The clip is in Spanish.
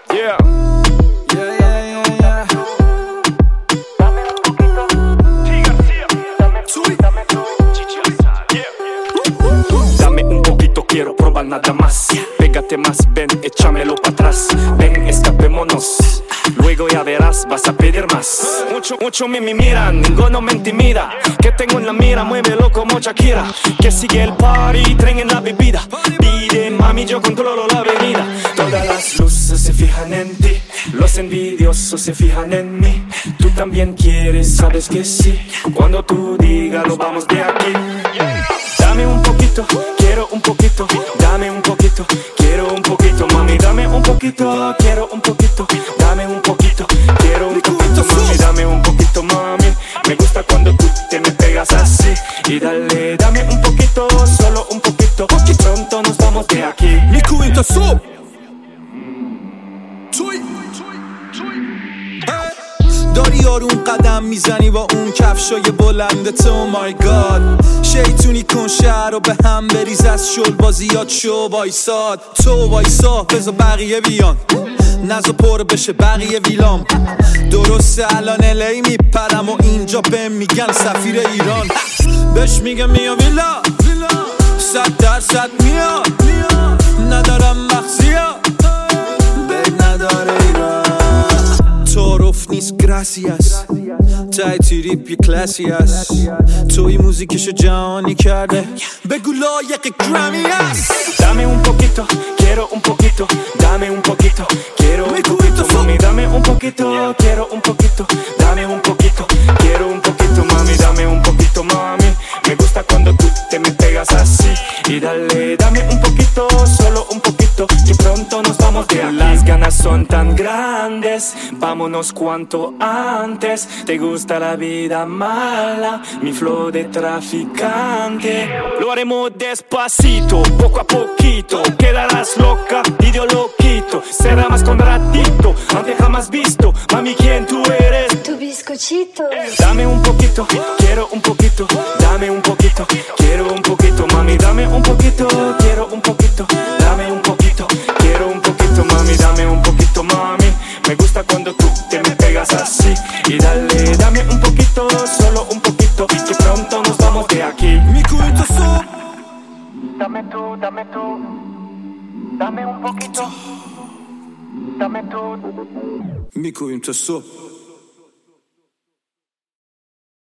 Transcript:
Yeah. Dame un poquito, quiero probar nada más. Pégate más, ven, échamelo para atrás. Ven, escapémonos. Luego ya verás, vas a pedir más. Mucho me miran, ninguno me intimida. Que tengo en la mira, muévelo como Shakira. Que sigue el party, tren en la bebida. Pide, mami, yo controlo la avenida. Todas las luces se fijan en ti. Los envidiosos se fijan en mí. Tú también quieres, sabes que sí. Cuando tú digas, lo vamos de aquí. Dame un poquito, quiero un poquito. Dame un poquito, quiero un poquito. Mami, dame un poquito, quiero un poquito. Dame un poquito, quiero un poquito. Mami, dame un poquito, mami. Me gusta cuando tú te me pegas así. Y dale, dame un poquito, solo un poquito. Y pronto nos vamos de aquí. Miku inte så. داری آروم قدم میزنی با اون کفشای بلندت. Oh my god شیطونی کن شهر رو به هم بریز. از شل بازیات شو وایساد. تو وایسا بذار بقیه بیان. نزا پر بشه بقیه ویلام. درسته الان الی میپرم و اینجا بهم میگن سفیر ایران. بهش میگم میام ویلا 100% میاد. ندارم مخزیا بد نداره ایران. تعارف نیست گراسیاس تای تریپ یه کلاسی هست. توی موزیکشو جهانی کرده بگو لایق گرامی هست. Dame un poquito, quiero un poquito. Dame un poquito, quiero un poquito. Mami, dame un poquito, quiero un poquito. Dame un poquito, quiero un poquito. Mami, dame un poquito, mami. Me gusta cuando tú te me pegas así. Y dale, dame un poquito, solo un poquito. Que pronto nos vamos de aquí. Las ganas son tan grandes, vámonos cuanto antes. Te gusta la vida mala, mi flow de traficante. Lo haremos despacito, poco a poquito. Quedarás loca y yo lo quito. Será más con ratito, aunque jamás visto. Mami, ¿quién tú eres? Tu bizcochito. Dame un poquito, quiero un poquito. Dame un poquito, quiero un poquito. Mami, dame un poquito, quiero un poquito. Dame un poquito, quiero un poquito. Mami, dame un poquito, mami. Me gusta cuando tú te me pegas así. Y dale, dame un poquito, solo un poquito. Que pronto nos vamos de aquí. Miku inte så. Dame tú, dame tú. Dame un poquito. Dame tú. Miku inte så.